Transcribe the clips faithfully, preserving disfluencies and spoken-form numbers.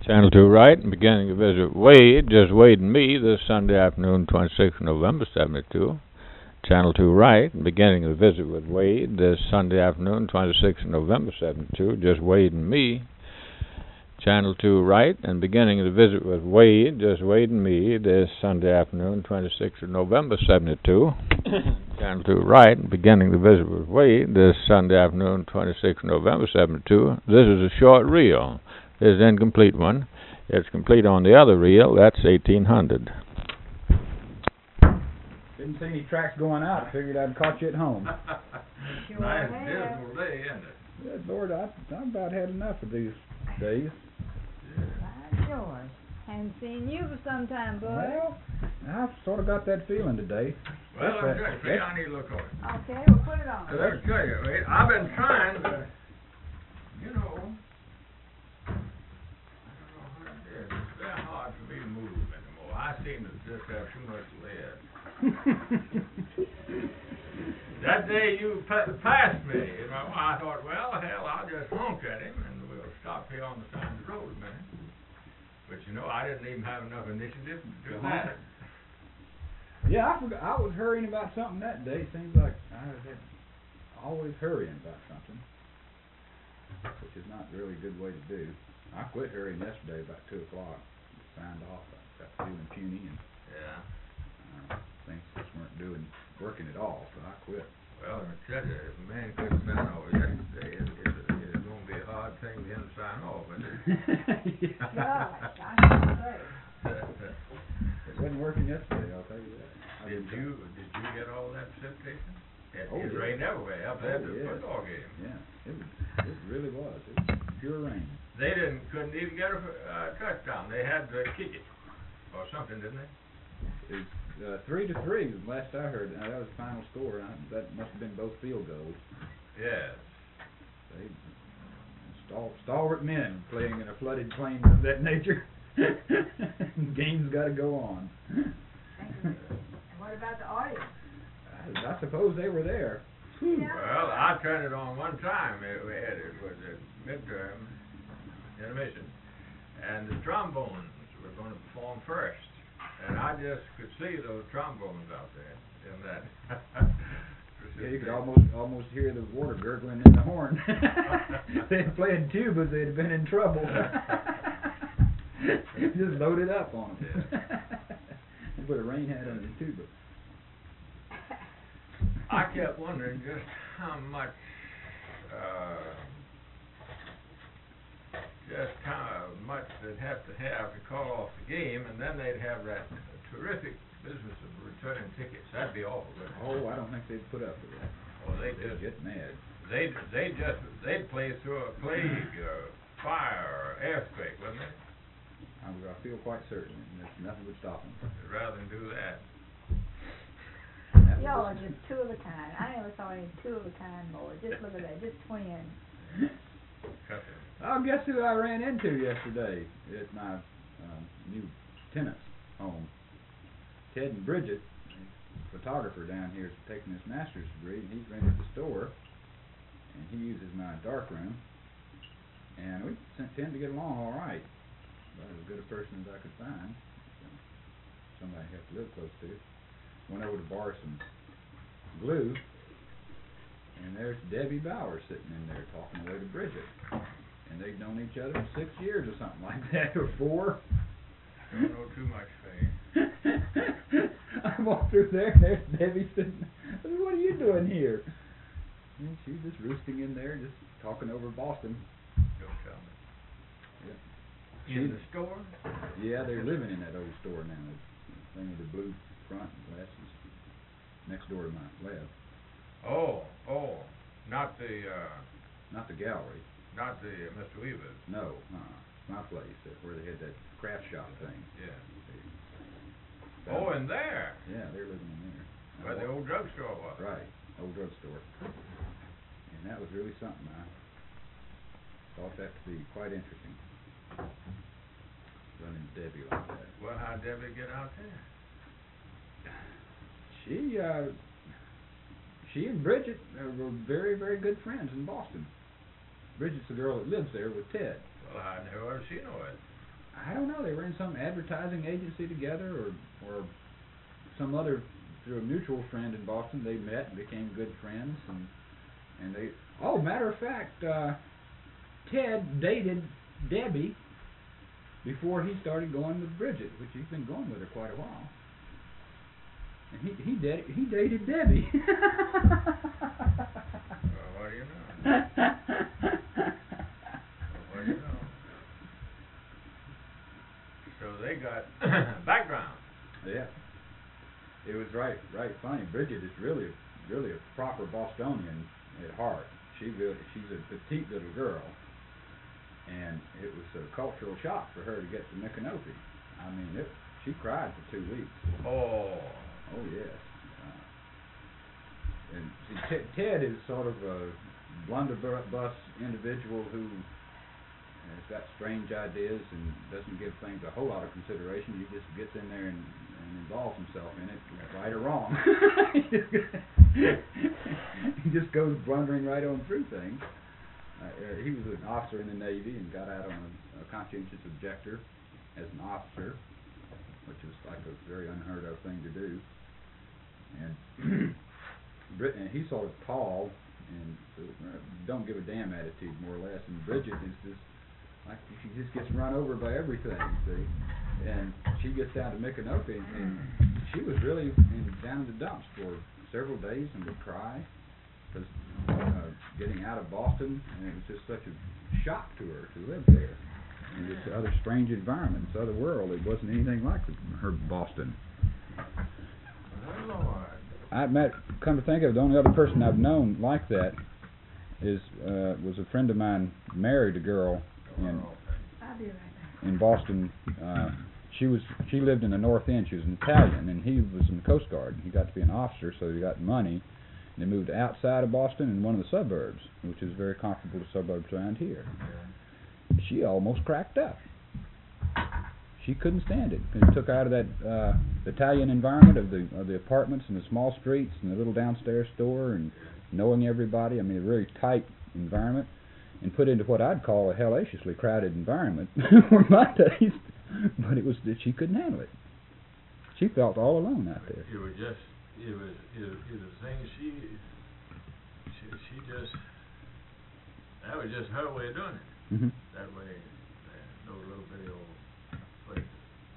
Channel two right, and beginning to visit Wade, just Wade and me, this Sunday afternoon, twenty-sixth of November, seventy-two. Channel two right, and beginning to visit with Wade, this Sunday afternoon, twenty-sixth of November, seventy-two, just Wade and me. Channel two right, and beginning to visit with Wade, just Wade and me, this Sunday afternoon, twenty-sixth of November, seventy-two. Channel two right, and beginning to visit with Wade, this Sunday afternoon, twenty-sixth of November, seventy-two. This is a short reel. This is an incomplete one. It's complete on the other reel. That's eighteen hundred. Didn't see any tracks going out. I figured I'd caught you at home. Sure nice dismal day, isn't it? Good Lord, I, I've about had enough of these days. By George. Haven't seen you for some time, boy. Well, I've sort of got that feeling today. Well, That's I'm that, just I need to look on it. Okay, we'll put it on. Let me tell you, wait, I've been trying to, you know, I don't know what it is. It's very hard for me to move anymore. I seem to just have too much lead. That day you pa passed me, you know, I thought, well, hell, I'll just honk at him and we'll stop here on the side of the road a minute. But you know, I didn't even have enough initiative to do that. Yeah, I forgot. I was hurrying about something that day. Seems like I was had always hurrying about something, which is not really a good way to do. I quit hurrying yesterday about two o'clock. Signed off. I got feeling puny and yeah, uh, things just weren't doing working at all, so I quit. Well, I tell you, if a man couldn't sign off yesterday, it, it, it's going to be a hard thing for him to sign off, isn't it? Yeah. Gosh, I can say. It wasn't working yesterday, I'll tell you that. I Did you did you get all that precipitation? It, Oh, it yeah. rained everywhere up there Oh, at the yeah. football game. Yeah, it was, it really was. It was pure rain. They didn't couldn't even get a uh, touchdown. They had to kick it or something, didn't they? It was uh, three to three. Last I heard, uh, that was the final score. Uh, that must have been both field goals. Yes. They stal stalwart men playing in a flooded plain of that nature. Game's got to go on. And what about the audience? I, I suppose they were there. Yeah. Well, I turned it on one time. It, it, it was at midterm intermission, and the trombones were going to perform first, and I just could see those trombones out there in that. Yeah, you could almost almost hear the water gurgling in the horn. They had played tubas, they'd been in trouble. Just loaded up on them. You put a rain hat on your tuba. I kept wondering just how much, uh, just how much they'd have to have to call off the game, and then they'd have that terrific business of returning tickets. That'd be awful, wouldn't it? Oh, I don't think they'd put up with that. Well, they They'd just get mad. they they just they'd play through a plague or fire or earthquake, wouldn't they? I, I feel quite certain, and there's nothing would stop them. Rather than do that. That Y'all was- are just two of a kind. I never saw any two of a kind boys. Just look at that, just twins. Cut them. Oh, guess who I ran into yesterday at my um, new tenant's home? Ted and Bridget, a photographer down here, is taking his master's degree, and he's rented the store, and he uses my dark room, and we tend to get along all right. About as good a person as I could find. So somebody I have to live close to. Went over to borrow some glue, and there's Debbie Bauer sitting in there talking away to Bridget. And they've known each other for six years or something like that, or four. Don't know too much, Faye. I walked through there, and there's Debbie sitting. I said, "What are you doing here?" And she's just roosting in there, just talking over Boston. Don't tell me. Yeah. In the store? Yeah, they're living in that old store now. It's thing with the blue front and glasses. Next door to my left. Oh, oh, not the uh, Not the gallery. not the uh, Mister Weaver's. No, uh, my place, uh, where they had that craft shop thing. Yeah. They- Oh, in there, Yeah, they're living in there. I where the walked- old drugstore was. Right, old drugstore. And that was really something. I thought that to be quite interesting. Running Debbie like that. Well, how'd Debbie get out there? She, uh, she and Bridget uh, were very, very good friends in Boston. Bridget's the girl that lives there with Ted. Well, I never ever seen her. I don't know. They were in some advertising agency together, or or some other, through a mutual friend in Boston. They met and became good friends, and and they. Oh, matter of fact, uh, Ted dated Debbie before he started going with Bridget, which he's been going with her quite a while. And he he did he dated Debbie. Well, what do you know? Well, what do you know? So they got background. Yeah. It was right, right funny. Bridget is really, really a proper Bostonian at heart. She really, she's a petite little girl, and it was a cultural shock for her to get to Micanopy. I mean, it, she cried for two weeks. Oh. Oh yes. Uh, and see, Ted, Ted is sort of a blunderbuss individual who has got strange ideas and doesn't give things a whole lot of consideration. He just gets in there and, and involves himself in it, right or wrong. He just goes blundering right on through things. Uh, uh, he was an officer in the Navy and got out on a, a conscientious objector as an officer, which was like a very unheard of thing to do. And Brit and he's sort of tall and uh, don't give a damn attitude, more or less. And Bridget is just like, she just gets run over by everything, see. And she gets down to Micanopy, and, and she was really in, down in the dumps for several days and would cry because uh, getting out of Boston, and it was just such a shock to her to live there in this other strange environment, this other world. It wasn't anything like her Boston. Oh, Lord. I met, come to think of it, the only other person I've known like that is uh, was a friend of mine married a girl in I'll be right back. in Boston. Uh, she was she lived in the North End. She was an Italian, and he was in the Coast Guard. He got to be an officer, so he got money. And they moved outside of Boston in one of the suburbs, which is very comparable to suburbs around here. She almost cracked up. She couldn't stand it. It took her out of that uh, Italian environment of the of the apartments and the small streets and the little downstairs store and knowing everybody. I mean, a very tight environment, and put into what I'd call a hellaciously crowded environment for my taste. But it was that she couldn't handle it. She felt all alone out there. It was just, it was, it was, it was the thing she, she, she just, that was just her way of doing it. Mm-hmm. That way, uh, those little bitty old places,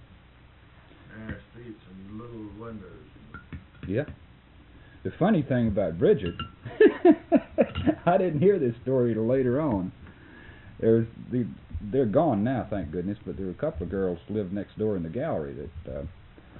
narrow streets and little windows. Yeah. The funny thing about Bridget, I didn't hear this story till later on. There was the, they're gone now, thank goodness, but there were a couple of girls who lived next door in the gallery that uh,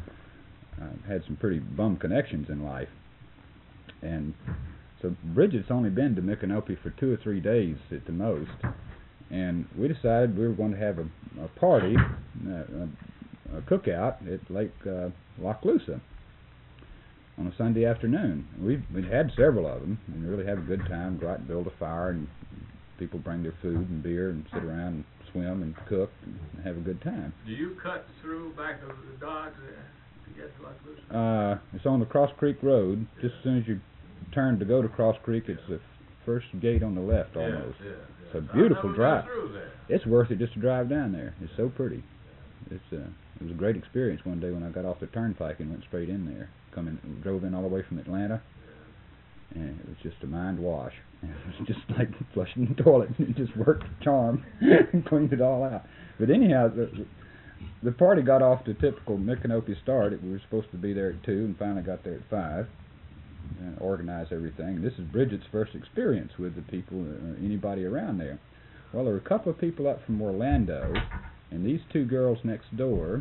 uh, had some pretty bum connections in life. And so Bridget's only been to Micanopy for two or three days at the most. And we decided we were going to have a, a party, uh, a, a cookout at Lake uh, Lochloosa on a Sunday afternoon. We've, we'd had several of them and really have a good time, go out and build a fire, and people bring their food and beer and sit around and swim and cook and have a good time. Do you cut through back of the Dodge there to get to Lochloosa? Uh, it's on the Cross Creek Road. Just as soon as you turn to go to Cross Creek, it's the first gate on the left almost. Yeah, yeah, It's a yeah. beautiful I never drive. got through there. It's worth it just to drive down there. It's so pretty. It's uh, it was a great experience one day when I got off the turnpike and went straight in there. Coming, drove in all the way from Atlanta, and it was just a mind wash. It was just like flushing the toilet. It just worked a charm and cleaned it all out. But anyhow, the, the party got off to typical Micanopy start. We were supposed to be there at two, and finally got there at five. And organized everything. And this is Bridget's first experience with the people, or anybody around there. Well, there were a couple of people up from Orlando, and these two girls next door.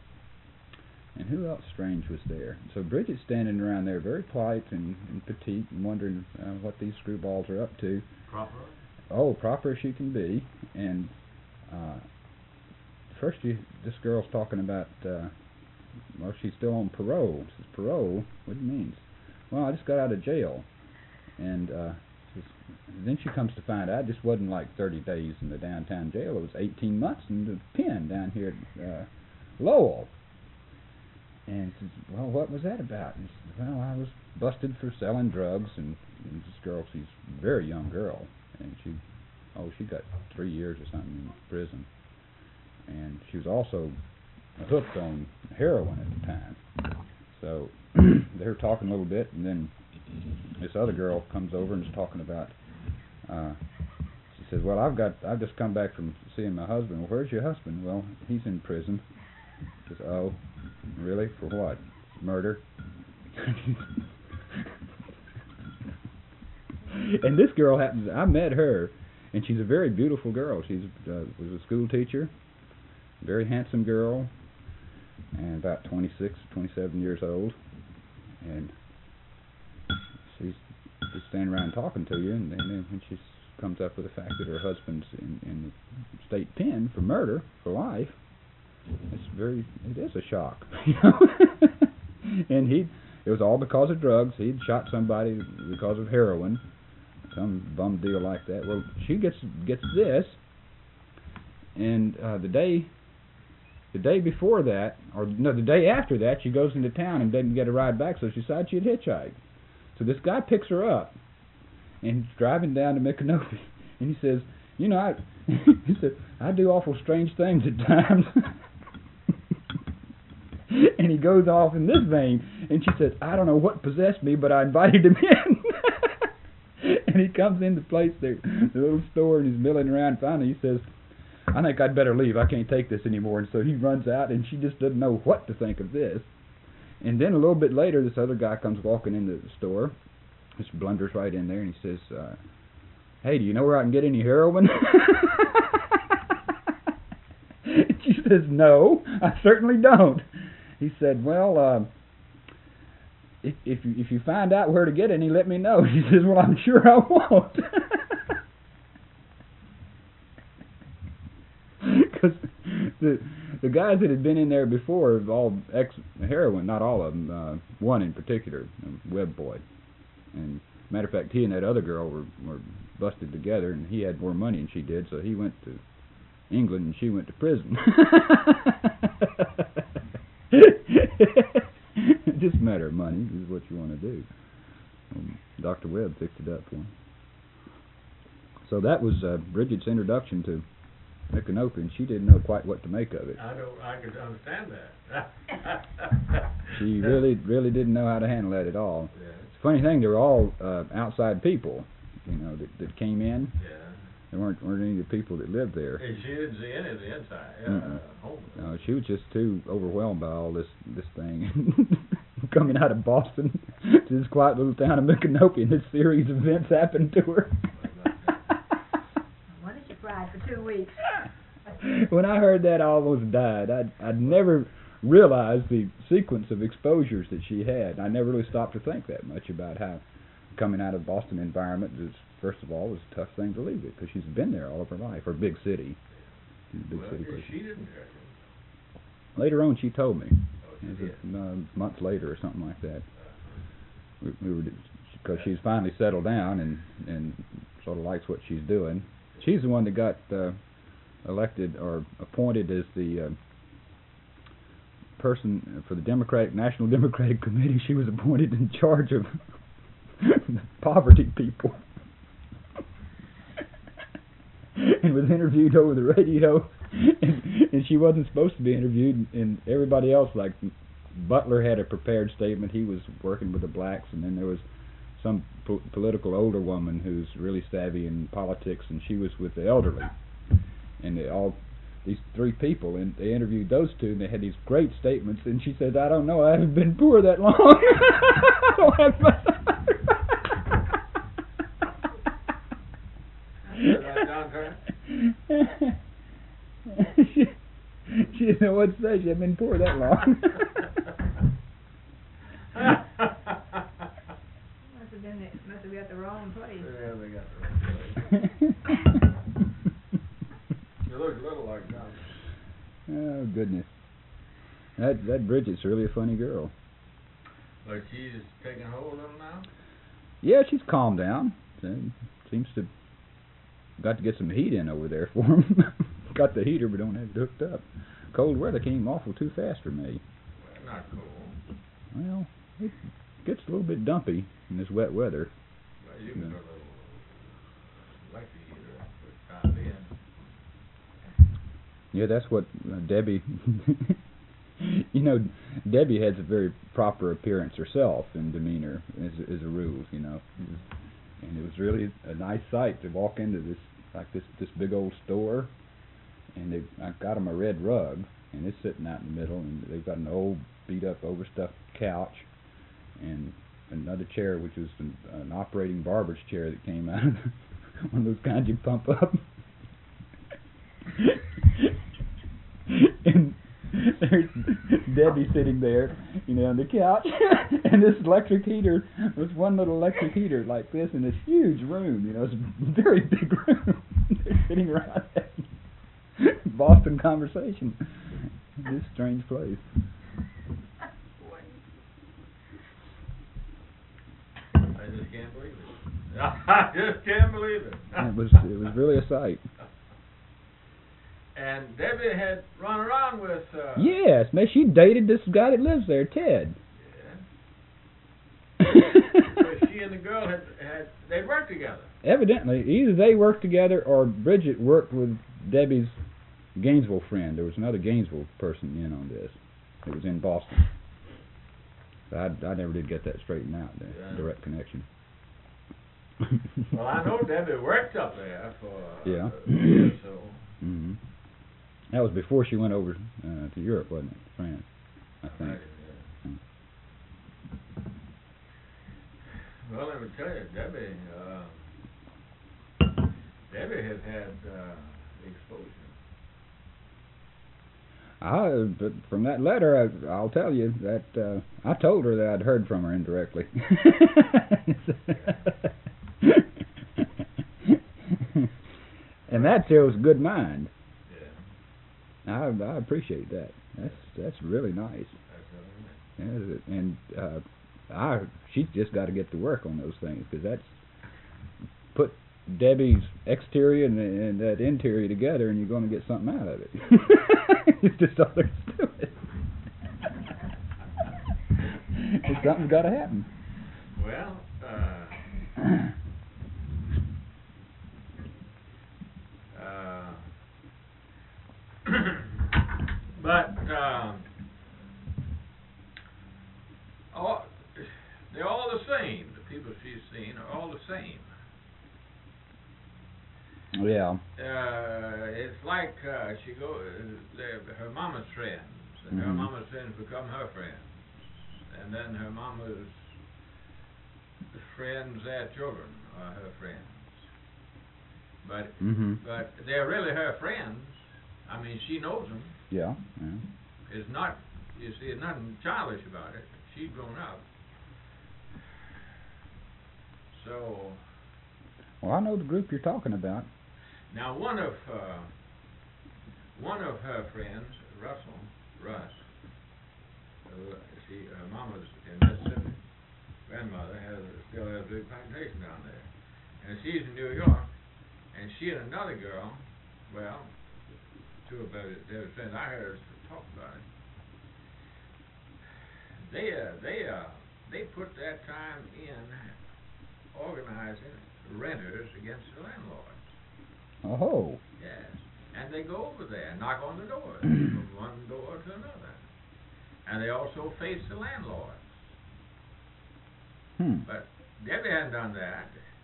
And who else strange was there? So Bridget's standing around there very polite and, and petite and wondering uh, what these screwballs are up to. Proper? Oh, proper as she can be. And uh, first you, this girl's talking about, uh, well, she's still on parole. She says, parole? What do you mean? Well, I just got out of jail. And uh, says, then she comes to find out it just wasn't like thirty days in the downtown jail. It was eighteen months in the pen down here at uh, Lowell. And he says, well, what was that about? And he says, well, I was busted for selling drugs, and, and this girl, she's a very young girl, and she, oh, she got three years or something in prison. and she was also hooked on heroin at the time. So they were talking a little bit, and then this other girl comes over and is talking about. Uh, she says, "Well, I've got, I've just come back from seeing my husband." "Well, where's your husband?" "Well, he's in prison." She says, "Oh, really? For what? Murder?" And this girl happens. I met her, and she's a very beautiful girl. She's uh, was a school teacher, very handsome girl, and about twenty-six, twenty-seven years old. And she's just standing around talking to you, and, and then when she comes up with the fact that her husband's in, in the state pen for murder for life, it's very, it is a shock, you know. And he, it was all because of drugs. He'd shot somebody because of heroin, some bum deal like that. Well, she gets gets this, and uh, the day, the day before that, or no, the day after that, she goes into town and doesn't get a ride back, so she decides she'd hitchhike. So this guy picks her up, and he's driving down to Micanopy, and he says, "You know, I," he said, "I do awful strange things at times." And he goes off in this vein, and she says, "I don't know what possessed me, but I invited him in." And he comes into the place, there, the little store, and he's milling around. Finally, he says, "I think I'd better leave. I can't take this anymore." And so he runs out, and she just doesn't know what to think of this. And then a little bit later, this other guy comes walking into the store. Mister Blunder's right in there, and he says, uh, "Hey, do you know where I can get any heroin?" And she says, "No, I certainly don't." He said, "Well, uh, if, if, you, if you find out where to get any, let me know." He says, "Well, I'm sure I won't." Because the the guys that had been in there before have all ex-heroin, not all of them, uh, one in particular, um, Webb Boy. And matter of fact, he and that other girl were, were busted together, and he had more money than she did, so he went to England and she went to prison. Just a matter of money is what you want to do. Um, Doctor Webb fixed it up for him. So that was uh, Bridget's introduction to Micanopy, and she didn't know quite what to make of it. I don't, I could understand that. She really, really didn't know how to handle that at all. Yeah. It's a funny thing, they were all uh, outside people, you know, that, that came in. Yeah. There weren't, weren't any of the people that lived there. Hey, she didn't see any of the inside. Uh, Mm-mm. home. No, she was just too overwhelmed by all this this thing. Coming out of Boston to this quiet little town of Micanopy, and this series of events happened to her. What did you cry for two weeks? When I heard that, I almost died. I'd, I'd never realized the sequence of exposures that she had. I never really stopped to think that much about how coming out of Boston environment is, first of all, was a tough thing to leave it, because she's been there all of her life, or big city. She's a big Well, city yeah, person. she didn't tell you. Later on, she told me. Oh, she It was did. a uh, month later or something like that. We, we were, because she's finally settled down and and sort of likes what she's doing. She's the one that got uh, elected or appointed as the uh, person for the Democratic National Democratic Committee. She was appointed in charge of poverty people, and was interviewed over the radio. And, and she wasn't supposed to be interviewed, and everybody else, like Butler had a prepared statement. He was working with the blacks, and then there was some po political older woman who's really savvy in politics, and she was with the elderly. And they all, these three people, and they interviewed those two, and they had these great statements. And she said, "I don't know, I haven't been poor that long." I don't have much. she, she didn't know what to say. She hadn't been poor that long. Must have been, must have got the wrong place. Yeah, they got the wrong place. You look a little like John. Oh goodness, that that Bridget's really a funny girl. But she's taking hold of them now? Yeah, she's calmed down. And seems to got to get some heat in over there for him. Got the heater, but don't have it hooked up. Cold weather came awful too fast for me. Well, not cool. Well, it gets a little bit dumpy in this wet weather. Well, you can Yeah. put a little electric heater for the time being. Yeah, that's what uh, Debbie. You know, Debbie has a very proper appearance herself and demeanor as as a rule. You know, and it was really a nice sight to walk into this like this this big old store, and they I got them a red rug, and it's sitting out in the middle, and they've got an old beat up overstuffed couch, and another chair which was an, an operating barber's chair that came out, one of those kinds you pump up. And there's Debbie sitting there, you know, on the couch, and this electric heater was one little electric heater like this in this huge room, you know, it's a very big room. They're sitting around having Boston conversation in this strange place. I just can't believe it. I just can't believe it. And it was it was really a sight. And Debbie had run around with. Uh, Yes, man, she dated this guy that lives there, Ted. Yeah. So she and the girl had had they worked together. Evidently, either they worked together or Bridget worked with Debbie's Gainesville friend. There was another Gainesville person in on this. It was in Boston. I I never did get that straightened out. The Yeah. direct connection. Well, I know Debbie worked up there for uh, Yeah. a year or so. Hmm. That was before she went over uh, to Europe, wasn't it, France? I think. Right, yeah. Well, let me tell you, Debbie, uh, Debbie has had uh, exposure. I, but from that letter, I, I'll tell you that uh, I told her that I'd heard from her indirectly. And that shows good mind. Yeah. I I appreciate that. That's that's really nice. That's really nice. Yeah, and uh, I she's just got to get to work on those things because that's put Debbie's exterior and, and that interior together, and you're going to get something out of it. It's just all there's to it. Something's got to happen. Well, uh, uh, but um, all, they're all the same. The people she's seen are all the same. Yeah. Uh, it's like uh, she go, uh, her mama's friends, and her Mhm. mama's friends become her friends, and then her mama's friends, their children, are her friends. But Mm-hmm. but they're really her friends. I mean, she knows them. Yeah. Yeah. It's not, you see, there's nothing childish about it. She's grown up. So Well, I know the group you're talking about. now one of uh, one of her friends, Russell, Russ, uh, she her mama's in Mississippi. Grandmother has still has a big plantation down there, and she's in New York, and she and another girl, well, two of their their friends, I heard her talk about it. They uh, they uh, they put that time in organizing renters against the landlords. Oh. Yes, and they go over there, knock on the doors from one door to another, and they also face the landlords. Hmm. But Debbie hadn't done that.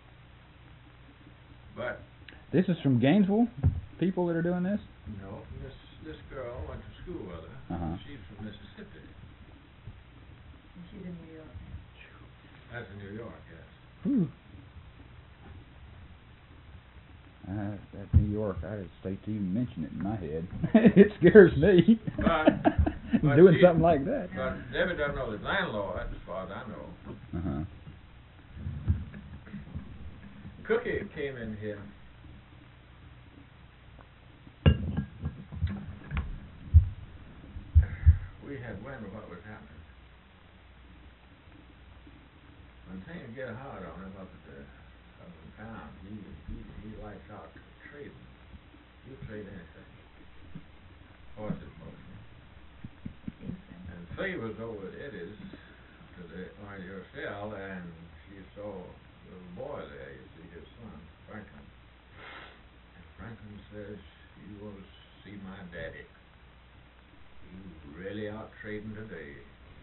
But This is from Gainesville. People that are doing this. no, this this girl went to school with her. Uh-huh. She's from Mississippi. She's in New York. That's in New York, yes. Whew. Uh, that New York, I just hate to even mention it in my head. It scares me. But- but doing she- something like that. But Debbie doesn't know the landlord, as far as I know. Uh-huh. Cookie came in here. We had wondered what was happening. When things get hard on him up at the up in town, he he he likes out trading. He'll trade anything. Horses mostly. And Faye was over at Eddie's to the on your cell, and she saw a little boy there. You see his son, Franklin. And Franklin says he was see my daddy. He was really out trading today.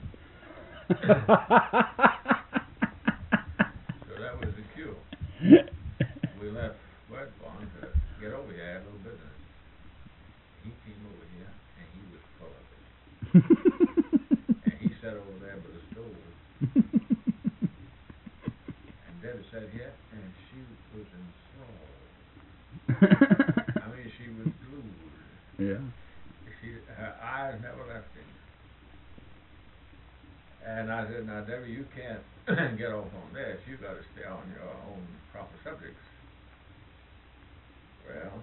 So that was the cue. We left West Bond to get over here, had a little business. He came over here, and he was full of it. And he sat over there by the stove. And Debbie sat here, and she was enthralled. I mean, she was glued. Yeah. She, her eyes never left him. And I said, now, Debbie, you can't get off on this. You got to stay on your own proper subjects. Well,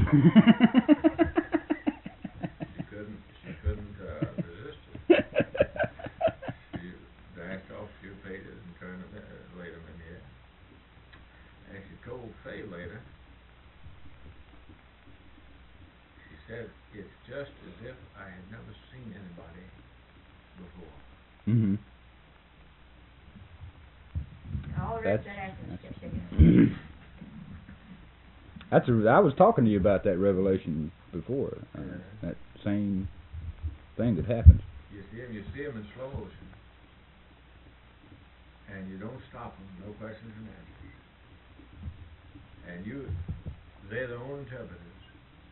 she couldn't. She couldn't uh, resist it. She dashed off a few pages and turned them, uh, laid them in here. And she told Fay later. She said, "It's just as if I had never seen anybody before." Mm-hmm. All the That's, rest of that after that's, kept shaking. that's a, I was talking to you about that revelation before. Uh, Yeah. That same thing that happens. You see them, you see them in slow motion, and you don't stop them, no questions and answers. And you, they're their own interpreters,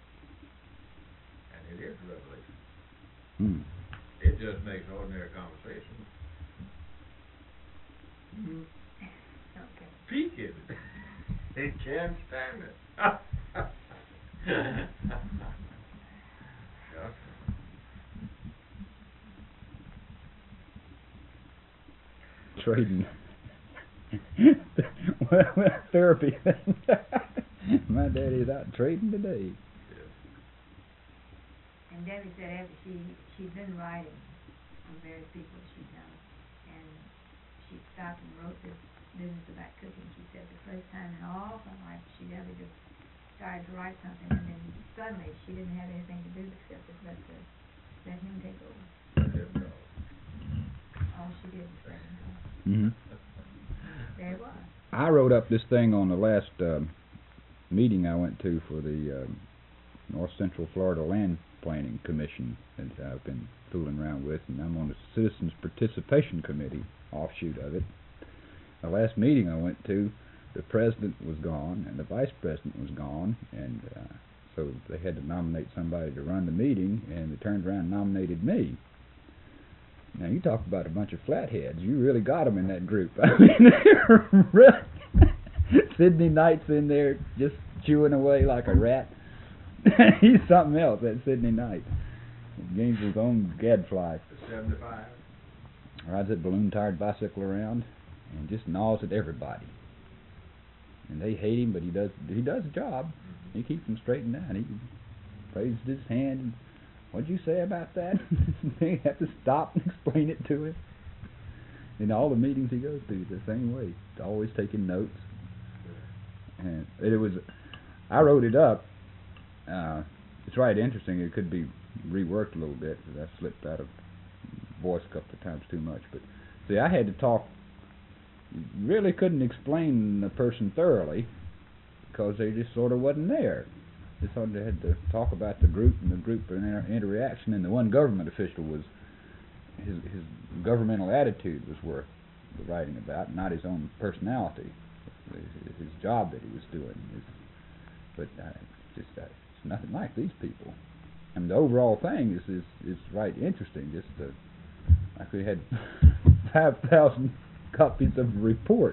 and it is a revelation. Mm. It just makes ordinary conversation Okay. peak it. They can't stand it. Just Trading. well, well, therapy thing. My daddy's out trading today. yes. And Debbie said after she, she'd been writing on various people she'd known, and she stopped and wrote this business about cooking. She said the first time in all her life she'd ever just started to write something, and then suddenly she didn't have anything to do except to let, the, let him take over. Let him go. All she did was let him go. Mm-hmm. There it was. I wrote up this thing on the last um, meeting I went to for the um, North Central Florida Land Planning Commission that I've been fooling around with, and I'm on the Citizens Participation Committee, offshoot of it. The last meeting I went to, the president was gone and the vice president was gone, and uh, so they had to nominate somebody to run the meeting, and they turned around and nominated me. Now, you talk about a bunch of flatheads. You really got them in that group. I mean, they're really Sidney Knight's in there just chewing away like a rat. He's something else, that Sidney Knight. He gains his own gadfly. seventy-five. Rides that balloon-tired bicycle around and just gnaws at everybody. And they hate him, but he does he does the job. Mm-hmm. He keeps them straight and down. He raises his hand and, what'd you say about that? They have to stop and explain it to him. In all the meetings he goes to, the same way. He's always taking notes. And it was, I wrote it up. Uh, it's right interesting. It could be reworked a little bit because I slipped out of voice a couple of times too much. But see, I had to talk. Really couldn't explain the person thoroughly because they just sort of wasn't there. Just sort of had to talk about the group and the group and inter interaction, and the one government official was his his governmental attitude was worth the writing about, not his own personality, his, his job that he was doing. His, but uh, just uh, it's nothing like these people. I mean, the overall thing is is is right interesting. Just uh, like we had five thousand copies of the report.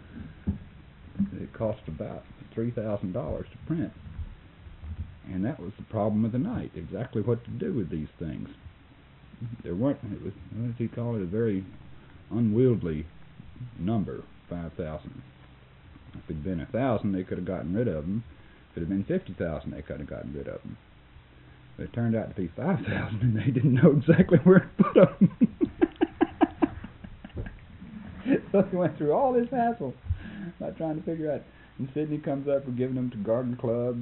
It cost about three thousand dollars to print. And that was the problem of the night, exactly what to do with these things. There weren't, it was, what does he call it, a very unwieldy number, five thousand. If it had been a thousand, they could have gotten rid of them. If it had been fifty thousand, they could have gotten rid of them. But it turned out to be five thousand, and they didn't know exactly where to put them. So they went through all this hassle about trying to figure out. And Sidney comes up with giving them to garden clubs.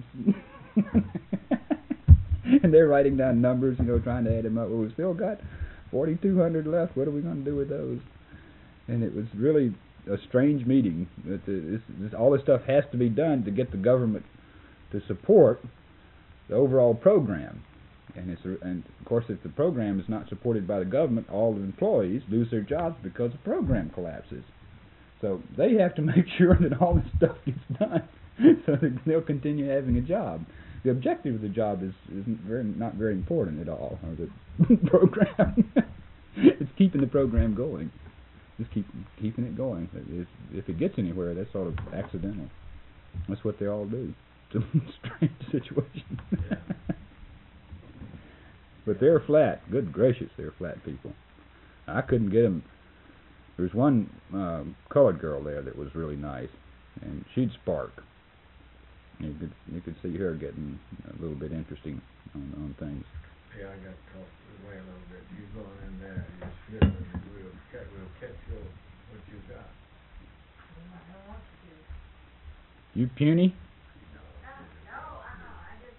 And they're writing down numbers, you know, trying to add them up. Well, we've still got forty-two hundred left. What are we going to do with those? And it was really a strange meeting. That this, this, all this stuff has to be done to get the government to support the overall program. And it's a, and of course, if the program is not supported by the government, all the employees lose their jobs because the program collapses. So they have to make sure that all this stuff gets done, so that they'll continue having a job. The objective of the job is isn't very not very important at all. Or the program, it's keeping the program going, just keep keeping it going. If, if it gets anywhere, that's sort of accidental. That's what they all do. It's a strange situation. Yeah. But they're flat. Good gracious, they're flat people. I couldn't get them. There was one uh, colored girl there that was really nice, and she'd spark. You could you could see her getting a little bit interesting on, on things. Yeah, I got talked away a little bit. You going in there, you slip, and we'll catch, we'll catch your, what you got. I don't want to do. You puny? No, no, I know, I just,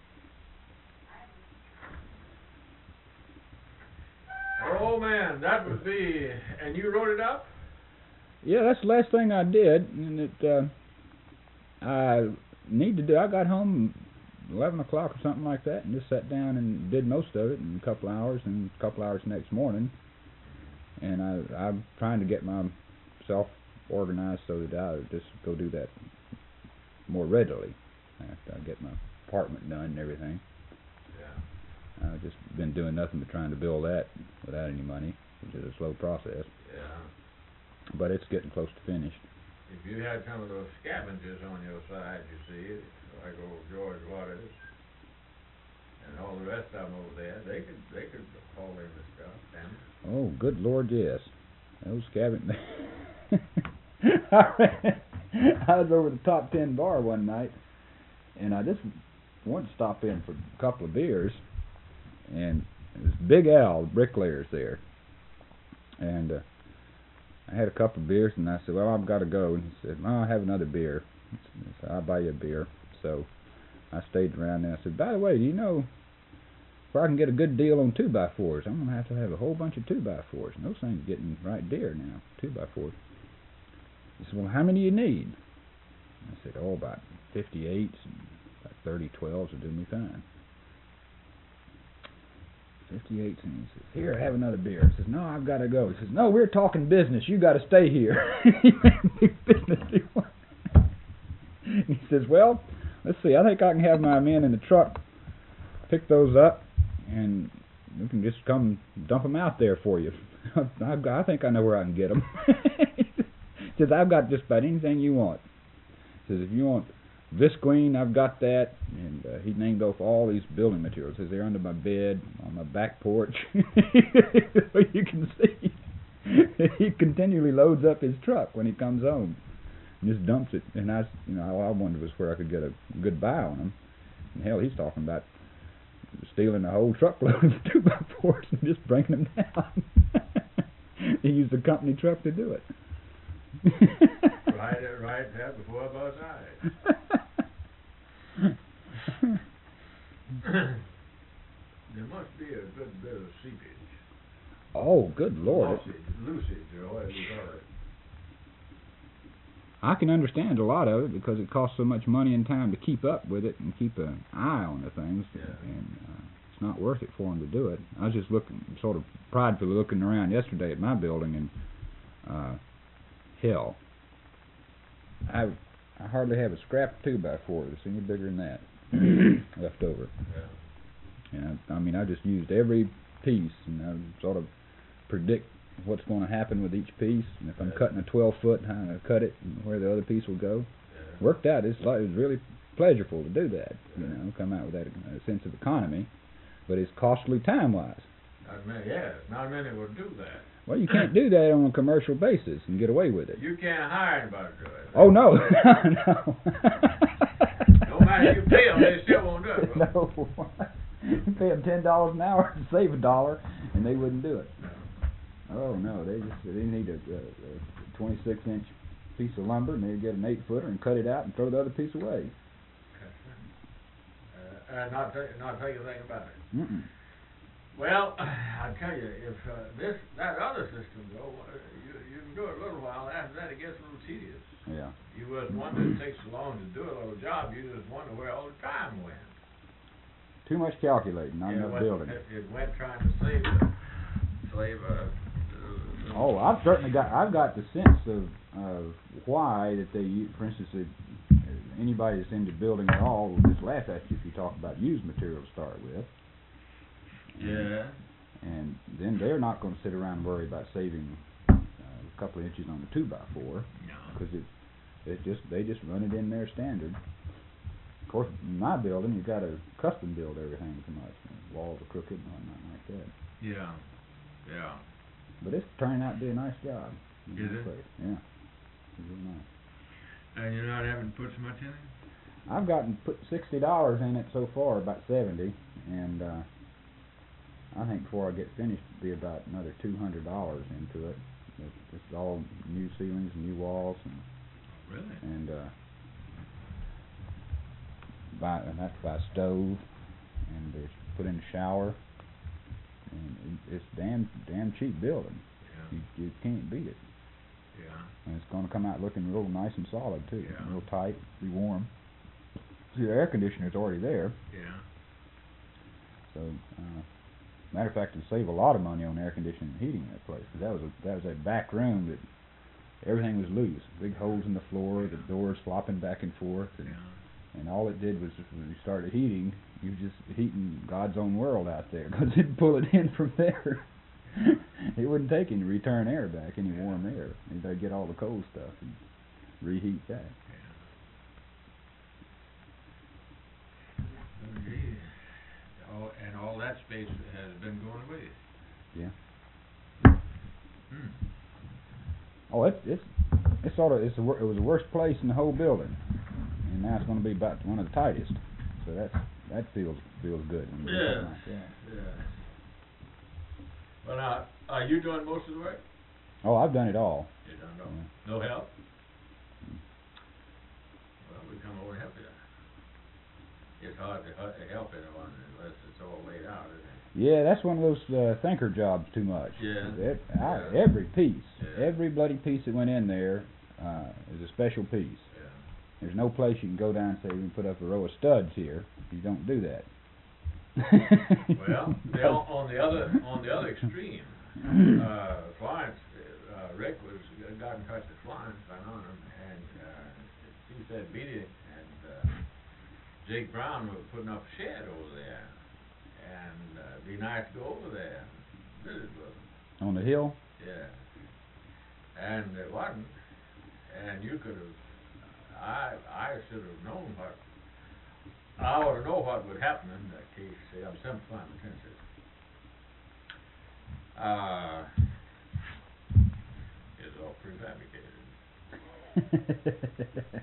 I Oh man, that would be, and you wrote it up? Yeah, that's the last thing I did, and it uh, I need to do. I got home eleven o'clock or something like that, and just sat down and did most of it in a couple hours, and a couple hours next morning. And I, I'm trying to get myself organized so that I just go do that more readily after I get my apartment done and everything. Yeah. I've just been doing nothing but trying to build that without any money, which is a slow process. Yeah. But it's getting close to finished. If you had some of those scavengers on your side, you see, like old George Waters and all the rest of them over there, they could they could haul in the stuff, damn it. Oh, good Lord, yes. Those scavengers. I was over the Top Ten bar one night, and I just wanted to stop in for a couple of beers, and it was Big Al, the bricklayer's there, and uh, I had a couple of beers, and I said, well, I've got to go. And he said, well, I'll have another beer. I said, I'll buy you a beer. So I stayed around there. I said, by the way, do you know where I can get a good deal on two by fours? I'm going to have to have a whole bunch of two by fours. And those things are getting right dear now, two by fours. He said, well, how many do you need? I said, oh, about fifty-eights and about thirty twelves will do me fine. fifty-eight, and he says, here, have another beer. He says, no, I've got to go. He says, no, we're talking business. You got to stay here. business. He says, well, let's see. I think I can have my men in the truck pick those up, and we can just come dump them out there for you. I've got, I think I know where I can get them. He says, I've got just about anything you want. He says, if you want visqueen, I've got that, and uh, he named off all these building materials. He says, they're under my bed, on my back porch. You can see he continually loads up his truck when he comes home and just dumps it. And I, you know, all I wondered was where I could get a good buy on them. And hell, he's talking about stealing a whole truckload of two by fours and just bringing them down. He used the company truck to do it. Right, right there before both eyes. There must be a good bit of seepage. Oh, good Lord. Lucid, lucid, or whatever you call it. I can understand a lot of it because it costs so much money and time to keep up with it and keep an eye on the things. Yeah. And uh, it's not worth it for them to do it. I was just looking, sort of pridefully looking around yesterday at my building, and uh, hell, I I hardly have a scrap two by four that's any bigger than that left over. Yeah. And I, I mean, I just used every piece, and I sort of predict what's going to happen with each piece, and if I'm Yeah. cutting a twelve foot, how to cut it, and where the other piece will go. Yeah. Worked out. It's like, it was really pleasurable to do that. You Yeah. know, come out with that uh, sense of economy, but it's costly time wise. Not many, yes, not many will do that. Well, you can't do that on a commercial basis and get away with it. You can't hire anybody to do it. Oh no, no. No matter you pay them, they still won't do it. No. You pay them ten dollars an hour to save a dollar, and they wouldn't do it. Oh no, they just they need a, a, a twenty-six inch piece of lumber, and they get an eight footer and cut it out and throw the other piece away. Uh, and not tell, not tell you a thing about it. Mm-mm. Well, I tell you, if uh, this that other system though, uh, you you can do it a little while. After that, it gets a little tedious. Yeah. You just wonder it takes so long to do a little job. You just wonder where all the time went. too much calculating, not Yeah, enough it went- building. It, it went trying to save the, save a. Uh, Oh, I've certainly got, I've got the sense of, of why that they, u- for instance, if anybody that's into building at all will just laugh at you if you talk about used material to start with. Yeah. And then they're not gonna sit around and worry about saving uh, a couple of inches on the two by four, No. because it, it just, they just run it in their standard. Of course, in my building, you've got to custom build everything so much, the walls are crooked and whatnot like that. Yeah. Yeah. But it's turning out to be a nice job. a Is nice it? place. Yeah. It's real nice. And you're not having to put so much in it? I've gotten put sixty dollars in it so far, about seventy, and uh, I think before I get finished, it'll be about another two hundred dollars into it. It's, it's all new ceilings, new walls, and Really? and uh, buy and that's buy a stove, and they put in a shower, and it, it's damn damn cheap building. Yeah. You you can't beat it, Yeah. and it's going to come out looking real nice and solid too, Yeah. real tight, be warm. See, the air conditioner's already there, Yeah. so. Uh, Matter of fact, it'd save a lot of money on air conditioning and heating in that place, 'cause that was a that was a back room that everything was loose, big holes in the floor, the doors flopping back and forth, and Yeah. and all it did was when you started heating, you were just heating God's own world out there, 'cause it'd pull it in from there. It wouldn't take any return air back, any warm air. And they'd get all the cold stuff and reheat that. Oh, gee. All, and all that space has been going away. Yeah. Hmm. Oh, it's it's it's sort of it's the wor- it was the worst place in the whole building, and now it's going to be about one of the tightest. So that's that feels feels good. When you do Yeah. something like that. Yeah. Well, now, are you doing most of the work? Oh, I've done it all. You don't know. Yeah. No help? Well, we come over and help you. It's hard to hu- help anyone unless it's all laid out, isn't it? Yeah, that's one of those uh, thinker jobs too much. Yeah. Ev- I, Yeah. Every piece, Yeah. every bloody piece that went in there uh, is a special piece. Yeah. There's no place you can go down and say we can put up a row of studs here. You don't do that. Well, the, o- on the other on the other extreme, uh, Florence, uh, Rick was got in touch with Florence, I know him, and uh, he said Beatty and uh, Jake Brown were putting up a shed over there, and uh, it'd be nice to go over there and visit with them. On the hill? Yeah, and it wasn't, and you could have, I I should have known what. I ought to know what would happen in that case. See, I'm simplifying the tenses. Uh, it's all prefabricated.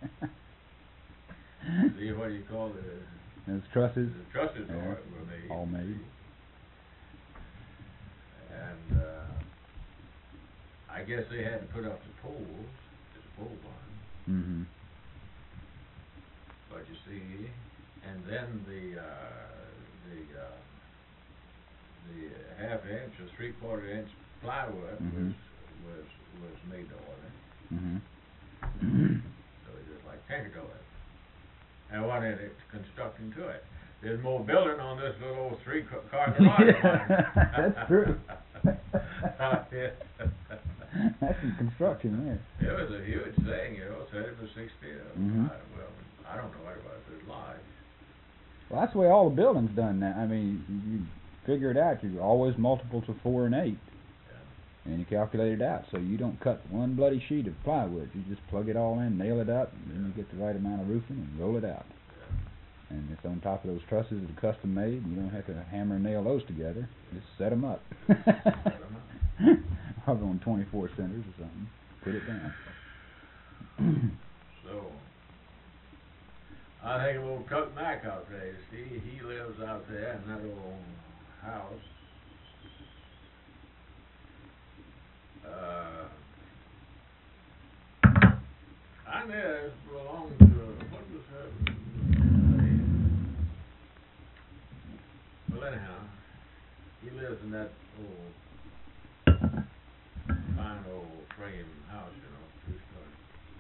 See what you call the, Those trusses? the trusses Yeah. are were made. All made. And uh, I guess they had to put up the poles. It's a pole barn. Mm-hmm. But you see, and then the uh, the uh, the half inch or three quarter inch plywood Mhm. was was was made to order, Mm-hmm. so it just like tinkered to it. And what in it constructing to it. There's more building on this little old three ca- car garage. of mine. That's true. Yeah. That's some construction there. It was a huge thing, you know. Said it was sixty. Uh, Mhm. I, well, I don't know what it was. It was live. Well, that's the way all the building's done now. I mean, you, you figure it out. You always multiples of four and eight, Yeah. and you calculate it out. So you don't cut one bloody sheet of plywood. You just plug it all in, nail it up, and then you get the right amount of roofing and roll it out. And it's on top of those trusses that are custom made. And you don't have to hammer and nail those together. Just set them up. Set 'em up. I'll go on twenty-four centers or something. Put it down. So, I think of old Tuck Mack out there, you see, he lives out there in that old house. Uh, I know it belonged to, what was her name? Well, anyhow, he lives in that old, fine old frame house, you know, two-story.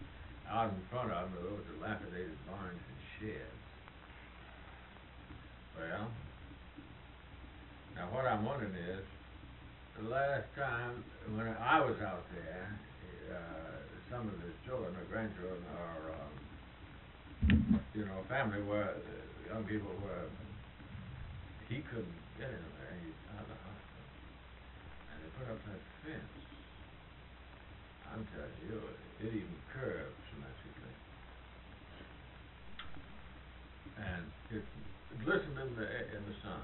Out in front of him, there was dilapidated barns and sheds. Well, now what I'm wondering is, the last time when I was out there, uh, some of his children or grandchildren are, um, you know, family where uh, young people were, he couldn't get in there. He's out of the hospital. And they put up that fence. I'm telling you, it even curves symmetrically. And it glistened in the in the sun.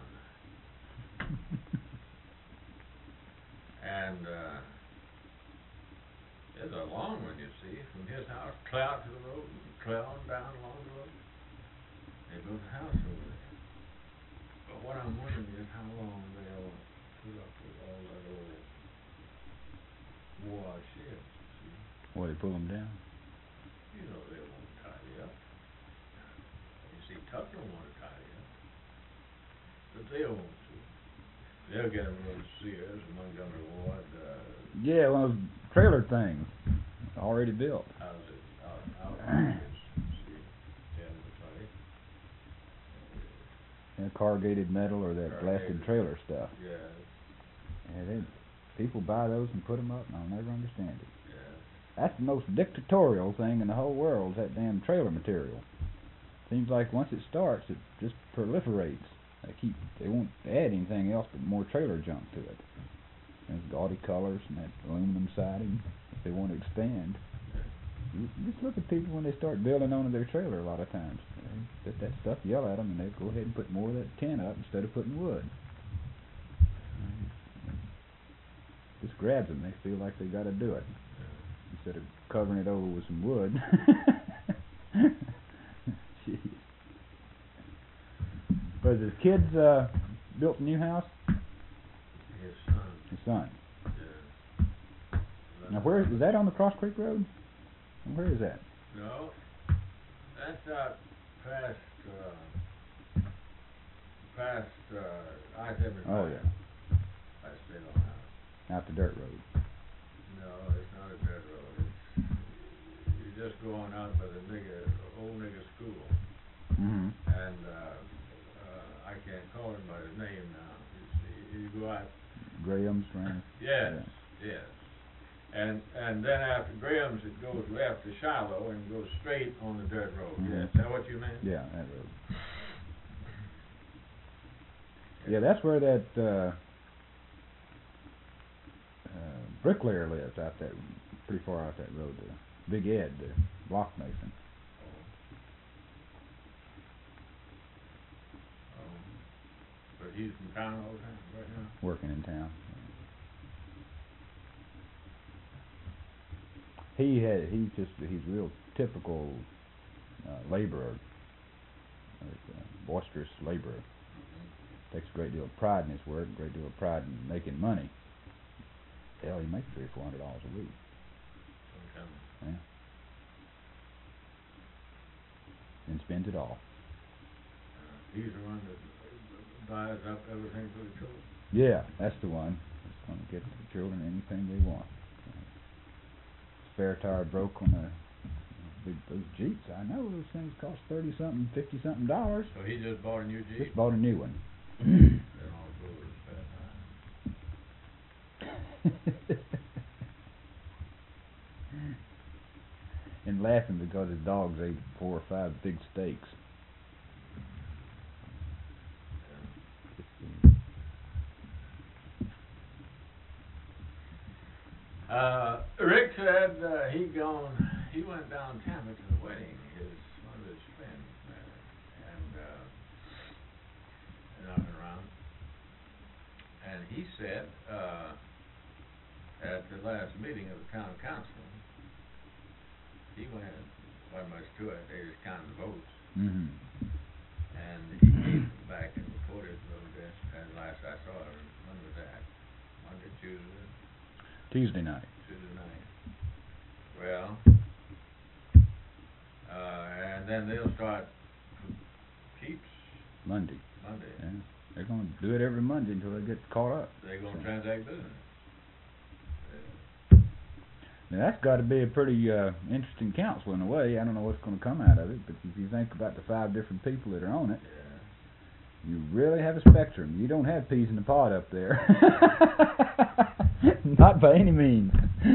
And uh, there's a long one, you see, from his house, clear out to the road, and clear on down along the road. They built a house over there. But what I'm wondering is how long they'll put up with all that old war shit, you see. Well, they pull them down. You know they won't tidy up. You see, Tuck don't want to tidy up. But they won't to. They'll get them little Sears and Montgomery Ward, uh, Yeah, well, those trailer things already built. houses out, out, out, see, ten to twenty. And corrugated metal or that blasted Corrugated. trailer stuff. Yeah, And they, people buy those and put them up, and I'll never understand it. yeah. That's the most dictatorial thing in the whole world, is that damn trailer material. Seems like once it starts, it just proliferates. They keep, they won't add anything else but more trailer junk to it. And it's gaudy colors and that aluminum siding, if they want to expand. You, just look at people when they start building onto their trailer a lot of times. They get that stuff, yell at them, and they go ahead and put more of that tin up instead of putting wood. Just grabs them, they feel like they got to do it. Instead of covering it over with some wood. Jeez. But his kids uh, built a new house? His son, His son. yeah. Now where is, is that on the Cross Creek Road? Where is that? No, that's out past, uh, past, uh, I seventy-five. Oh yeah, Past State Line House. out the dirt road. No, it's not a dirt road. It's, you just go on out by the nigger, old nigger school. Mm-hmm. And, uh, uh, I can't call him by his name now. You see, you go out. Graham's ran. Yes, yes. And, and then after Graham's, it goes left to Shiloh and goes straight on the dirt road. Mhm. Yes, is that what you meant? Yeah, that road. Yeah, that's where that uh, uh, bricklayer lives, out that, pretty far out that road there. Big Ed, the block mason. Um, but he's from town all the time, right now? Working in town. He had, he's just, he's a real typical uh, laborer, uh, boisterous laborer. Takes a great deal of pride in his work, a great deal of pride in making money. Hell, he makes three or four hundred dollars a week. Okay. Yeah. And spends it all. Uh, he's the one that buys up everything for the children. Yeah, that's the one. That's going to get the children anything they want. Spare tire broke on a big, those Jeeps. I know those things cost thirty something, fifty something dollars. So he just bought a new Jeep? Just bought a new one. Then all goes spare tire. And laughing because his dogs ate four or five big steaks. Uh, Rick said uh, he gone. He went down Tampa to the wedding. His one of his friends married, and uh, knocking around. And he said uh, at the last meeting of the town council, he went. Wasn't much to it. They just counted the votes, Mm-hmm. and he came back and reported a little bit. And last I saw him, when was that? Monday, Tuesday. Tuesday night. Tuesday night. Well, uh, and then they'll start keeps Monday. Monday. Yeah. They're going to do it every Monday until they get caught up. They're going to So. transact business. Now that's got to be a pretty uh, interesting council in a way. I don't know what's going to come out of it, but if you think about the five different people that are on it, Yeah. You really have a spectrum. You don't have peas in the pod up there. Not by any means.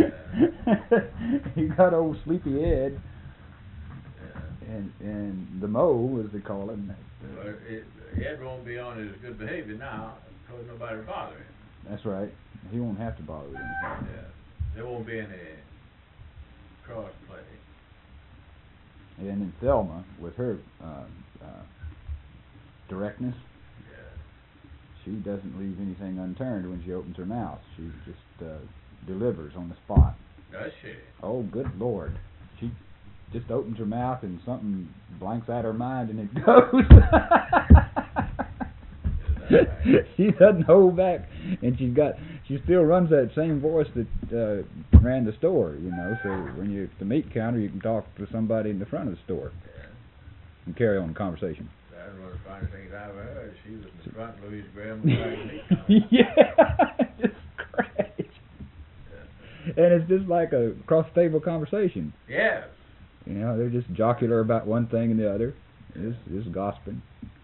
You got old Sleepy Ed, Yeah. and and the Mo, as they call him. But it, Ed won't be on his good behavior now, because nobody bother him. That's right. He won't have to bother with anything. Yeah. There won't be any cross play. And then Thelma, with her uh, uh, directness, Yeah. she doesn't leave anything unturned when she opens her mouth. She just uh, delivers on the spot. Does she? Oh, good Lord. She just opens her mouth and something blanks out her mind and it goes. Right? She doesn't hold back, and she's got she still runs that same voice that uh, ran the store, you know. So when you're at the meat counter, you can talk to somebody in the front of the store Yeah. and carry on the conversation. That's one of the finest things I ever heard. She was in the front, Louise Graham was back in the Yeah, it's great. Yeah. And it's just like a cross-table conversation. Yes. You know, they're just jocular about one thing and the other. It's, it's gossiping.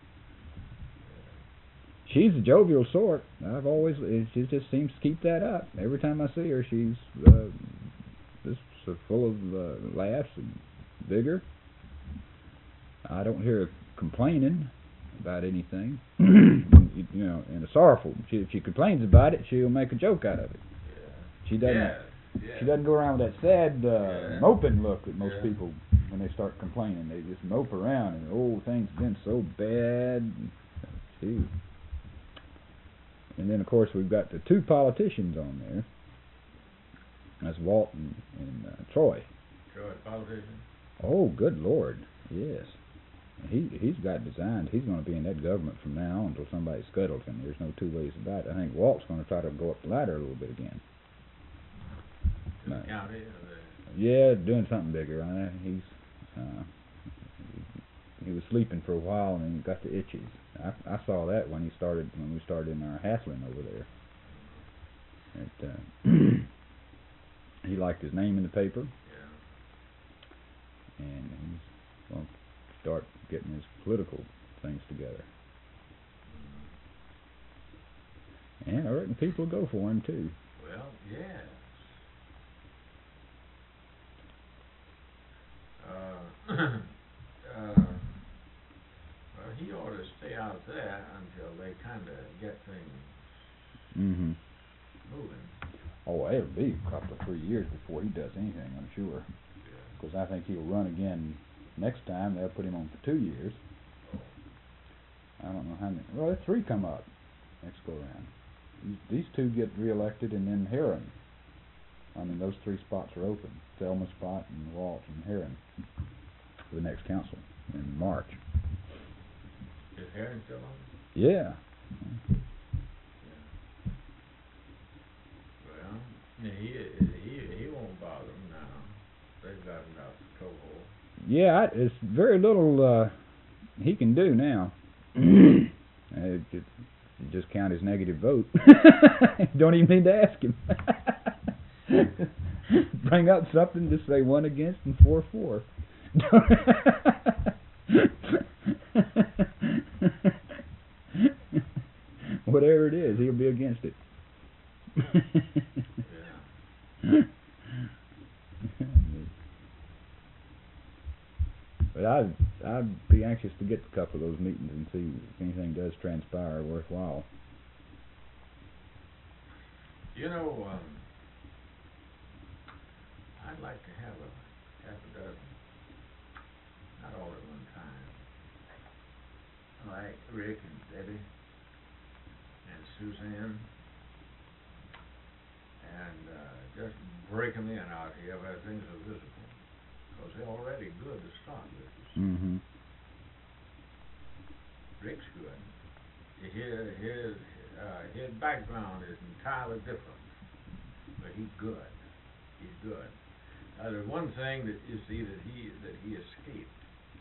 She's a jovial sort. I've always, she just seems to keep that up. Every time I see her, she's uh, just so full of uh, laughs and vigor. I don't hear her complaining about anything. you, you know, and a sorrowful. She, if she complains about it, she'll make a joke out of it. Yeah. She doesn't. Yes. Yes. She doesn't go around with that sad, uh, Yeah. moping look that most Yeah. people, when they start complaining, they just mope around and oh, things have been so bad. Gee. And then of course we've got the two politicians on there. That's Walt and, and uh, Troy. Troy, politician. Oh, good Lord, yes. He he's got designed. He's going to be in that government from now on until somebody scuttles him. There's no two ways about it. I think Walt's going to try to go up the ladder a little bit again. The No. county. Or the, Yeah, doing something bigger. I know he's uh, he was sleeping for a while and then he got the itches. I I saw that when he started when we started in our hassling over there. It, uh, he liked his name in the paper, yeah. and he's going to start getting his political things together. And I reckon people will go for him too. Well, yes. Uh, uh, well, he ought to stay out there until they kind of get things Mm-hmm. moving. Oh, it'll be a couple of three years before he does anything, I'm sure. Yeah. Because I think he'll run again next time. They'll put him on for two years. I don't know how many. Well, there's three come up next go around. These, these two get reelected, and then Heron. I mean, those three spots are open. Thelma spot and Walt and Heron for the next council in March. Is Heron still on? Yeah. Well, he he he won't bother them now. They've got enough trouble. Yeah, I, it's very little uh, he can do now. uh, it, it, you just count his negative vote. Don't even need to ask him. Bring up something, just say one against and four for. Whatever it is, he'll be against it. Yeah. But I'd I'd be anxious to get a couple of those meetings and see if anything does transpire worthwhile. You know, um, I'd like to have a half a dozen, not all at one time, like Rick and Debbie and Suzanne, and uh, just break them in out here where things are visible, because they're already good to start with. Mm-hmm. Rick's good. His, his, uh, his background is entirely different, but he's good. He's good. Now, there's one thing that you see that he that he escaped.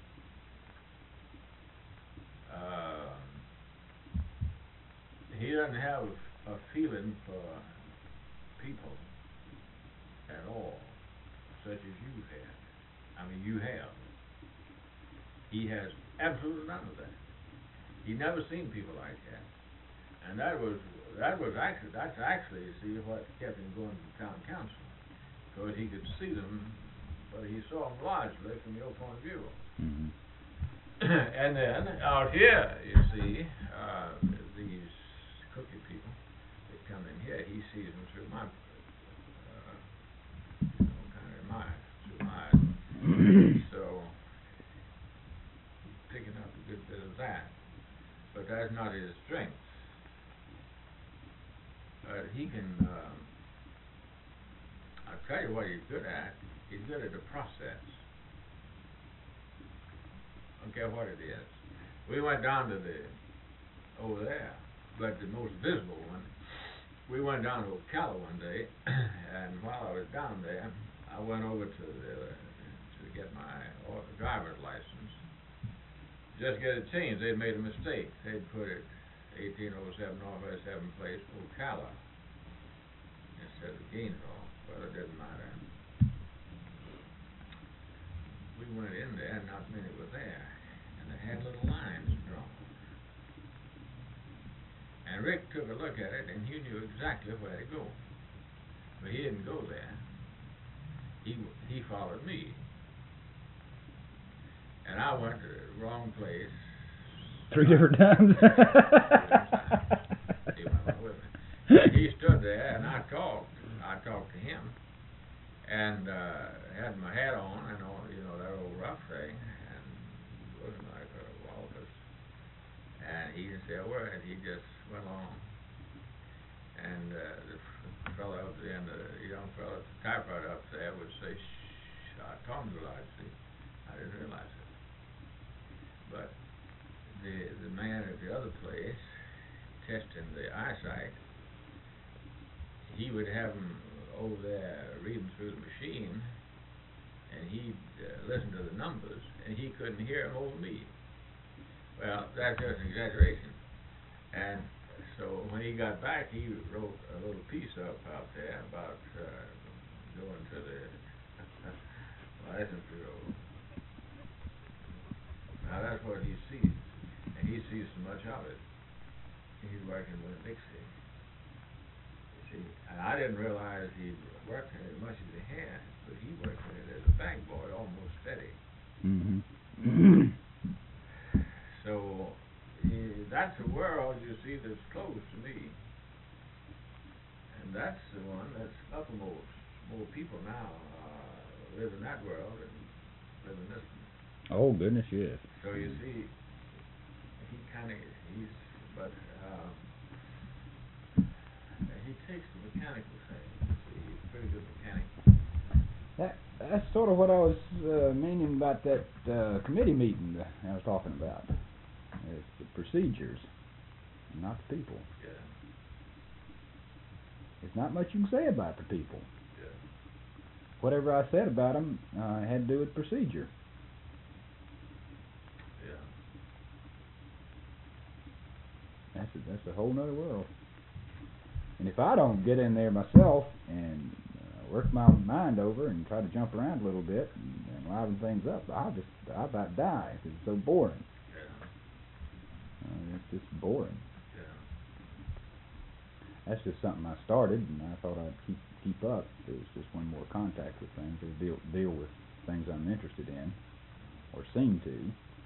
Uh, he doesn't have a feeling for people at all, such as you've had. I mean, you have. He has absolutely none of that. He'd never seen people like that. And that was, that was actually, that's actually, you see, what kept him going to town council. Because he could see them, but he saw them largely from your point of view. Mm-hmm. And then, out here, you see, uh, these cookie people that come in here, he sees them through my, uh, you know, kind of my, through my eyes. So, picking up a good bit of that. But that's not his strength. Uh, he can, um, I'll tell you what he's good at. He's good at the process. I don't care what it is. We went down to the, over there, but the most visible one, we went down to Ocala one day, and while I was down there, I went over to the, to get my auto driver's license. Just get it changed. They'd made a mistake. They'd put it eighteen oh seven Northwest seventh Place, Ocala, instead of Gainesville. Well, it didn't matter. We went in there, and not many were there, and they had little lines drawn. And Rick took a look at it, and he knew exactly where to go. But he didn't go there. He he followed me. And I went to the wrong place. Three different times. He went with me. And he stood there, and I talked. I talked to him, and uh, had my hat on, and all, you know, that old rough thing, and looking like a walrus. And he didn't say a word. He just went along. And uh, the f- fellow up the end, of the young fellow, the typewriter up there, would say, "Shh." I told him to lie. See, I didn't realize it. But the the man at the other place, testing the eyesight, he would have him over there reading through the machine, and he'd uh, listen to the numbers, and he couldn't hear him over me. Well, that's just an exaggeration. And so when he got back, he wrote a little piece up out there about uh, going to the license bureau. Now that's what he sees, and he sees so much of it. He's working with Dixie. You see, and I didn't realize he worked in it as much as he had, but he worked in it as a bank boy, almost steady. Mm-hmm. So he, that's a world, you see, that's close to me, and that's the one that's uppermost. More people now uh, live in that world and live in this one. Oh, goodness, yes. So you see, he kind of, he's, but uh, he takes the mechanical thing. See, he's a pretty good mechanic. That that's sort of what I was uh, meaning about that uh, committee meeting that I was talking about. It's the procedures, not the people. Yeah. There's not much you can say about the people. Yeah. Whatever I said about them uh, had to do with procedure. Yeah. That's a, that's a whole nother world. And if I don't get in there myself and uh, work my mind over and try to jump around a little bit and, and liven things up, I'll just I'll about die because it's so boring. Yeah. Uh, it's just boring. Yeah. That's just something I started, and I thought I'd keep keep up. It was just one more contact with things, or deal deal with things I'm interested in, or seem to.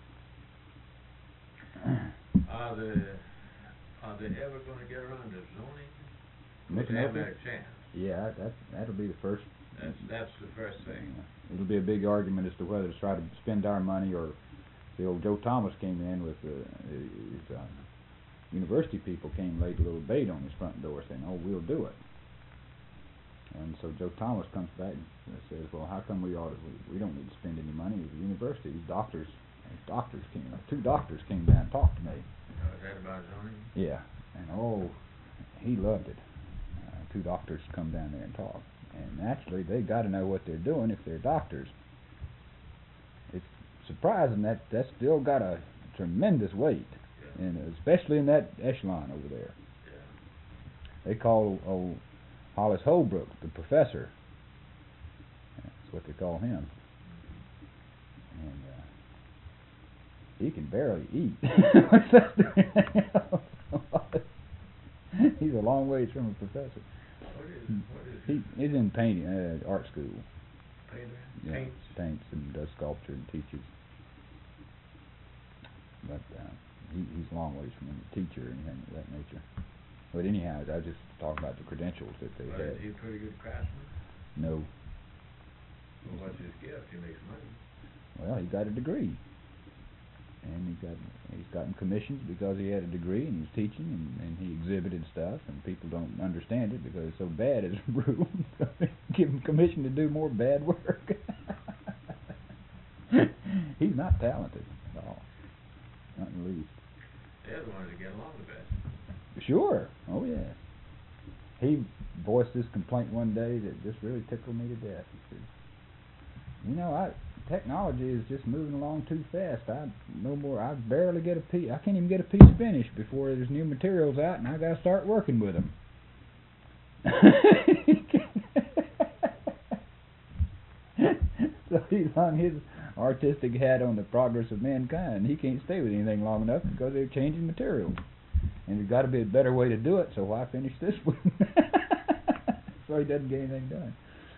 Are they, are they ever going to get around to zoning? Making They up haven't it? had a chance. Yeah, that that'll be the first. That's, that's the first thing. Uh, it'll be a big argument as to whether to try to spend our money or the old Joe Thomas came in with uh, his uh, university people came laid a little bait on his front door saying, "Oh, we'll do it." And so Joe Thomas comes back and says, "Well, how come we ought to, we, we don't need to spend any money at the university? These doctors, these doctors came, two doctors came down and talked to me." Uh, is that about zoning? Yeah, and oh, he loved it. Uh, two doctors come down there and talk, and naturally they got to know what they're doing if they're doctors. It's surprising that that's still got a tremendous weight, Yeah. and especially in that echelon over there. Yeah. They call old Hollis Holbrook the professor. That's what they call him. And uh, he can barely eat. What's that doing? He's a long ways from a professor. What is, what is He he's in painting, uh, art school. Painter? Yeah, Paints? paints and does sculpture and teaches. But uh, he he's a long ways from a teacher or anything of that nature. But anyhow, I was just talking about the credentials that they Well, had. is he a pretty good craftsman? No, Well, what's his gift? He makes money. well, he got a degree, and he got he's gotten commissions because he had a degree and he was teaching and, and he exhibited stuff, and people don't understand it because it's so bad as a rule. So they give him commission to do more bad work. He's not talented at all, not in the least. They're the ones that get along the best. Sure. Oh yeah. He voiced this complaint one day that just really tickled me to death. He said, "You know, I technology is just moving along too fast. I no more. I barely get a piece. I can't even get a piece finished before there's new materials out, and I got to start working with them." So he's hung his artistic hat on the progress of mankind. He can't stay with anything long enough because they're changing materials. And there's got to be a better way to do it, so why finish this one? So he doesn't get anything done.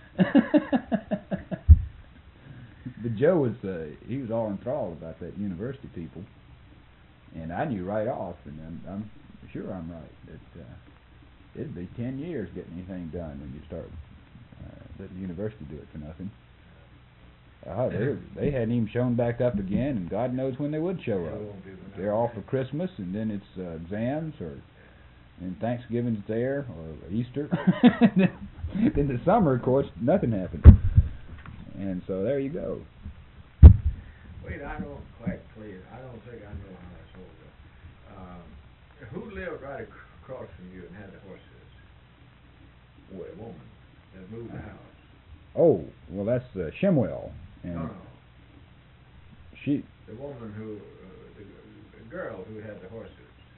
But Joe was, uh, he was all enthralled about that university people. And I knew right off, and I'm, I'm sure I'm right, that uh, it'd be ten years getting anything done when you start, uh, let the university do it for nothing. Uh, they they hadn't even shown back up again, and God knows when they would show up. They're off for Christmas, and then it's uh, exams, or and Thanksgiving's there, or Easter. In the summer, of course, nothing happens. And so there you go. Wait, I don't quite clear. I don't think I know how that's over. Um, who lived right ac- across from you and had the horses? Well, a woman that moved the house. Oh, well, that's uh, Shimwell. And No, no. she, The woman who, uh, the, the girl who had the horses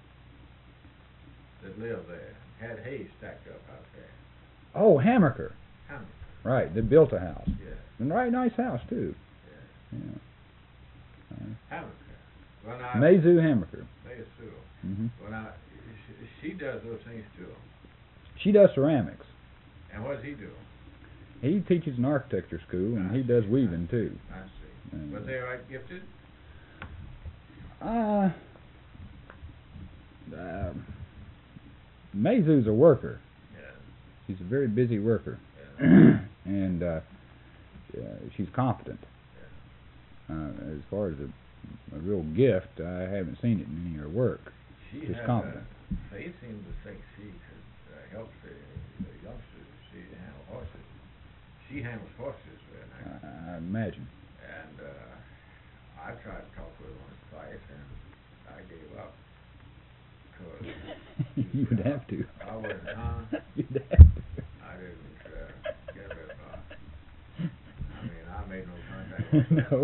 that lived there, had hay stacked up out there. oh, Hammaker. Hammer. Right, they built a house. Yeah, And right, nice house, too. yeah. Yeah. Uh, Hammer. When I Mazu Hammaker. Mayor Sewell. Hmm. When I, she, she does those things too. She does ceramics. And what does he do? He teaches an architecture school, and I he see, does I weaving, see, too. I see. And, Was they right gifted? Uh, uh, Mazu's a worker. Yeah. She's a very busy worker. Yeah. And uh, uh, she's competent. Yeah. Uh, as far as a, a real gift, I haven't seen it in any of her work. She Just had, competent. Uh, they seem to think she could uh, help the, the youngsters see handle horses. She handles horses very I, nicely. I imagine. And uh, I tried to talk with her once, twice, and I gave up. Cause You would have to. I wasn't, huh? You'd have to. I didn't uh, get very far. I mean, I made no contact. No.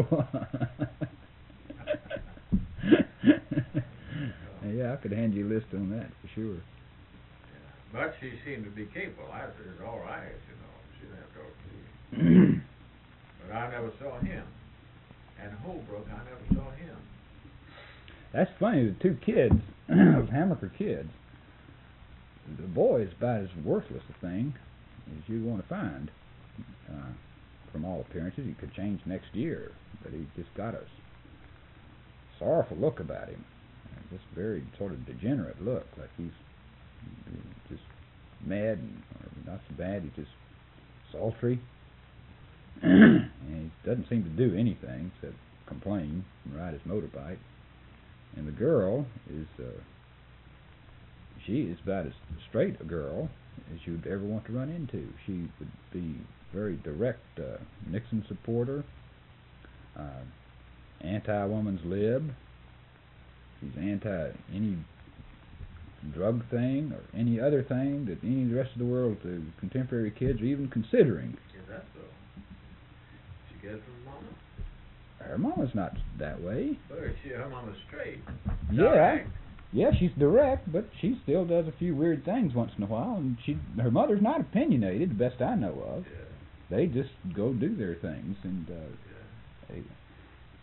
Yeah, I could hand you a list on that for sure. Yeah. But she seemed to be capable. I said, it's all right, you know. She didn't have to talk to you. But I never saw him. And Holbrook, I never saw him. That's funny. The two kids, those Hammaker kids, the boy is about as worthless a thing as you want to find. Uh, from all appearances, he could change next year, but he's just got a sorrowful look about him. Just very sort of degenerate look, like he's just mad, and, or not so bad, he's just sultry. And he doesn't seem to do anything except complain and ride his motorbike. And the girl is, uh, she is about as straight a girl as you'd ever want to run into. She would be very direct uh, Nixon supporter, uh, anti-woman's lib. She's anti any drug thing or any other thing that any of the rest of the world, the contemporary kids, are even considering. Is that so? She get it from Mama? Her mama's not that way. But she, her mama's straight. Yeah, Direct. yeah, she's direct, but she still does a few weird things once in a while. And she, her mother's not opinionated, the best I know of. Yeah. They just go do their things, and uh, Yeah. they,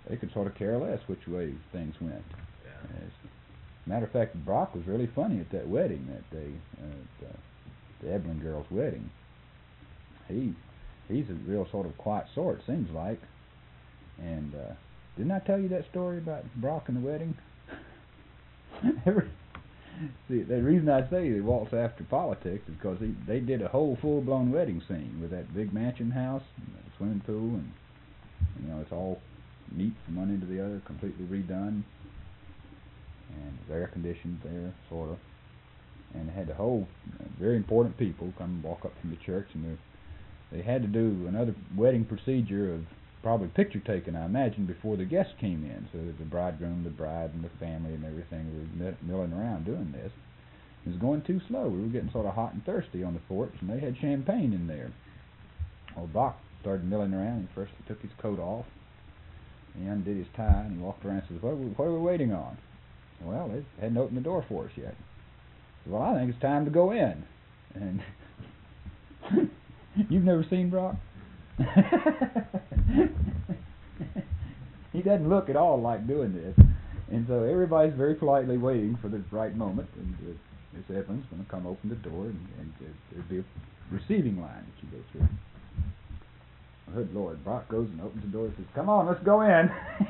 they could sort of care less which way things went. Yeah. As a matter of fact, Brock was really funny at that wedding that day, uh, at, uh, the Evelyn girl's wedding. He he's a real sort of quiet sort, seems like. And uh, didn't I tell you that story about Brock and the wedding? Every, see, the reason I say they waltz after politics is because he, they did a whole full-blown wedding scene with that big mansion house, and the swimming pool, and you know it's all neat from one end to the other, completely redone, and it's air conditioned there, sort of. And they had the whole uh, very important people come and walk up from the church, and they had to do another wedding procedure of probably picture taking, I imagine, before the guests came in. So that the bridegroom, the bride, and the family and everything were mi- milling around doing this. It was going too slow. We were getting sort of hot and thirsty on the porch, and they had champagne in there. Old Brock started milling around, and first he took his coat off, and he undid his tie, and he walked around and says, what are we, what are we waiting on? Well, they hadn't opened the door for us yet. Well, I think it's time to go in. And you've never seen Brock? He doesn't look at all like doing this. And so everybody's very politely waiting for the right moment. And uh, Miss Evans is going to come open the door, and, and uh, there'll be a receiving line that you go through. Good Lord, Brock goes and opens the door and says, come on, let's go in.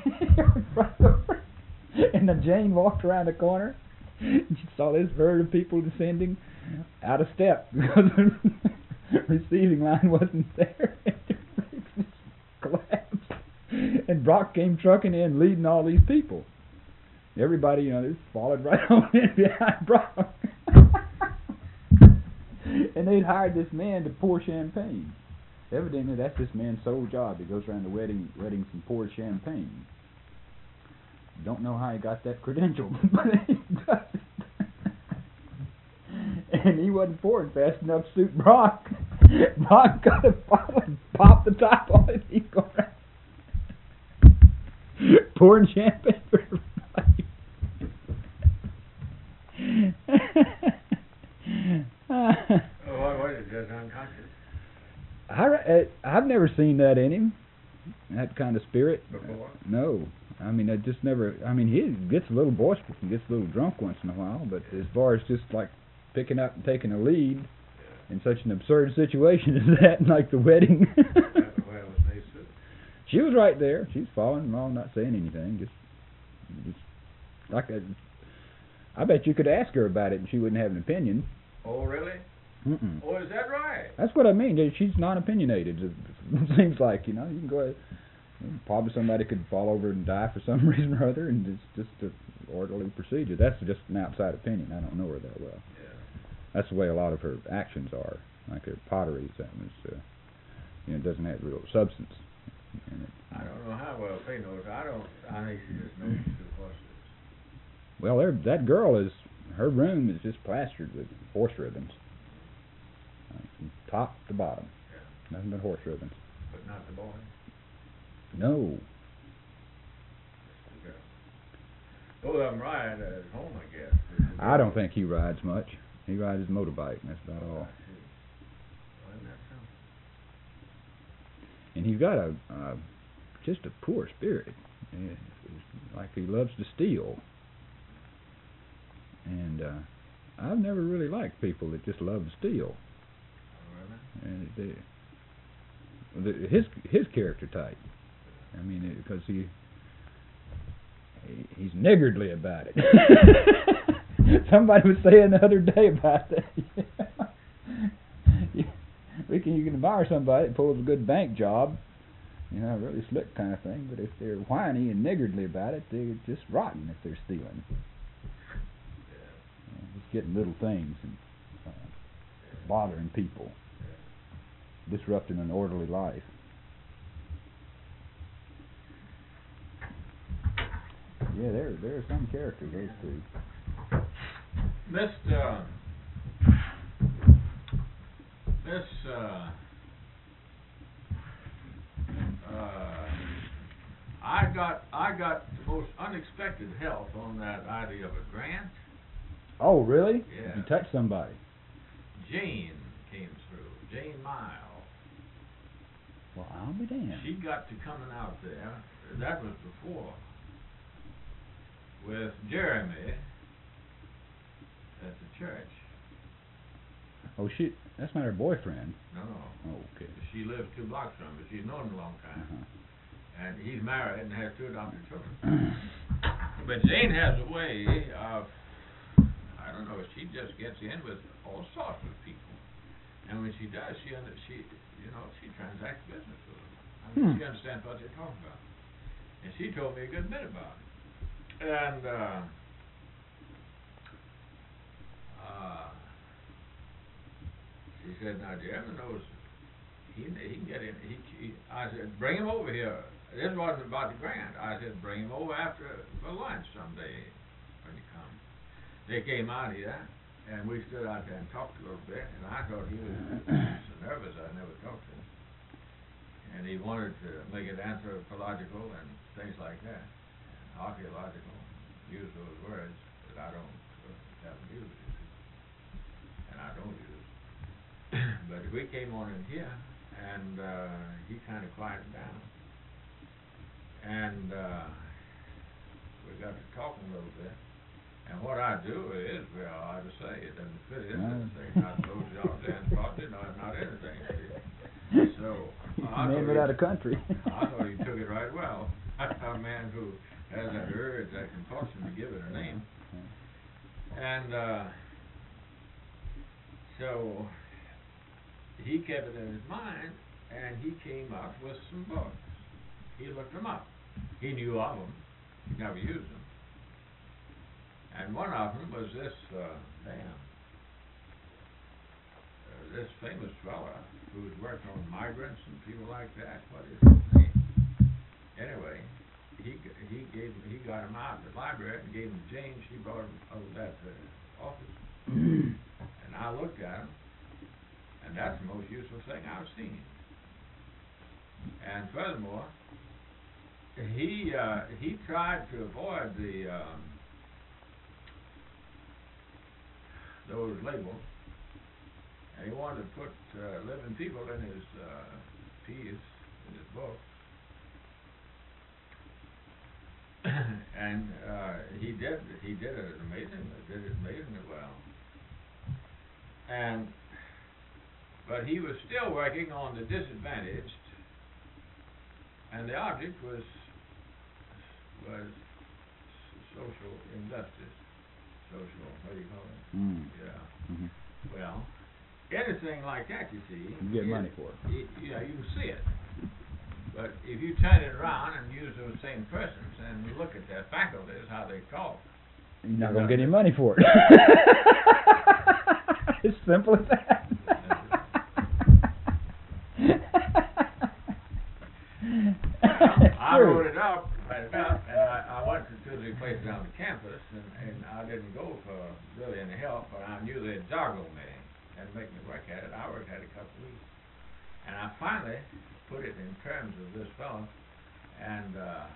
And then Jane walked around the corner. She saw this herd of people descending out of step because the receiving line wasn't there. It just collapsed. And Brock came trucking in, leading all these people. Everybody, you know, just followed right on in behind Brock. And they'd hired this man to pour champagne. Evidently, that's this man's sole job. He goes around the wedding, weddings and pours champagne. Don't know how he got that credential, but he does it. And he wasn't pouring fast enough to suit Brock. Brock got a bottle and popped the top on it. He's going around pouring champagne for everybody. Oh, what was it? Just unconscious? I, I've never seen that in him. That kind of spirit. Before? No. I mean, I just never, I mean, he gets a little boisterous and gets a little drunk once in a while, but as far as just like picking up and taking a lead in such an absurd situation as that, like the wedding. Well, it was nice too. She was right there. She was following along, not saying anything. Just, just like a, I bet you could ask her about it and she wouldn't have an opinion. Oh, really? Mm-mm. Oh, is that right? That's what I mean. She's non-opinionated. It seems like, you know, you can go ahead. Probably somebody could fall over and die for some reason or other, and it's just an orderly procedure. That's just an outside opinion. I don't know her that well. Yeah. That's the way a lot of her actions are, like her pottery. Something is, uh, you know, doesn't have real substance. In it. I don't know how well they know it. I don't. I think she just knows two horses. Well, there, that girl is. Her room is just plastered with horse ribbons, uh, from top to bottom. Yeah. Nothing but horse ribbons. But not the boy. No. Just the girl. Both of them ride at home, I guess. I don't think he rides much. He rides his motorbike, and that's about all. Well, isn't that something? And he's got a uh, just a poor spirit. It's like he loves to steal. And uh, I've never really liked people that just love to steal. Oh, really? And they, the, his his character type. I mean, because he, he he's niggardly about it. Somebody was saying the other day about that. we can you can admire somebody that pulls a good bank job, you know, a really slick kind of thing. But if they're whiny and niggardly about it, they're just rotten if they're stealing. You know, just getting little things and uh, bothering people, disrupting an orderly life. Yeah, there there are some characters, those two. Mister Miss uh, uh, I got I got the most unexpected help on that idea of a grant. Oh, really? Yeah. You touched somebody. Jane came through. Jane Miles. Well, I'll be damned. She got to coming out there, that was before, with Jeremy at the church. Oh, she, that's not her boyfriend. No, no. Oh, okay. She lives two blocks from him, but she's known him a long time. Uh-huh. And he's married and has two adopted children. But Jane has a way of, I don't know, she just gets in with all sorts of people. And when she does, she, under, she you know, she transacts business with them. I mean, Hmm. she understands what they're talking about. And she told me a good bit about it. And, uh, uh, she said, now Jeremy knows, he, he can get in, he, he, I said, bring him over here. This wasn't about the grant. I said, bring him over after, for lunch someday when you come. They came out here, and we stood out there and talked a little bit, and I thought he was so nervous I never talked to him. And he wanted to make it anthropological and things like that, and archaeological, use those words that I don't uh, have used, you see, and I don't use. But we came on in here, and uh, he kind of quieted down. And uh, we got to talking a little bit. And what I do is, well, I just say, it doesn't fit in No. this thing, not sociology, anthropology, not, not anything. See? So, I Name thought it he- out of country. I thought he took it right well. A man who has that urge, that compulsion to give it a name. And uh, so, he kept it in his mind, and he came up with some books. He looked them up. He knew of them. He never used them. And one of them was this, uh, damn, uh, this famous fella who's worked on migrants and people like that. What is his name? Anyway, he g- he gave he got him out of the library and gave him to Jane. She brought him over to that uh, office, and I looked at him, and that's the most useful thing I've seen. And furthermore, he uh, he tried to avoid the um, those labels, and he wanted to put uh, living people in his uh, piece, in his book. And uh, he did he did it amazingly, did it amazingly well. And but he was still working on the disadvantaged, and the object was was social injustice, social, what do you call it? Mm. Yeah. Mhm. Well, anything like that, you see, You get it- money for it. it- yeah, you can see it. But if you turn it around and use those same persons and look at their faculties, how they talk, You're not gonna get any money for it. It's simple as that. I True. wrote it up, read it up, and I, I went to two or three places on the campus, and, and I didn't go for really any help, but I knew they'd joggle me and make me work at it. I worked at it a couple of weeks, and I finally put it in terms of this fellow, and uh,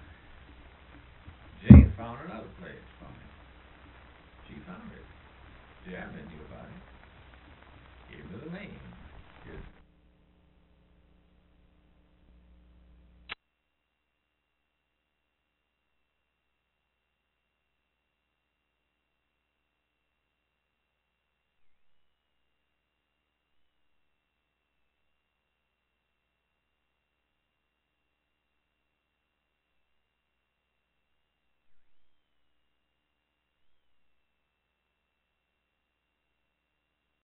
Jane found another place for me. She found it. Jeremy knew about it.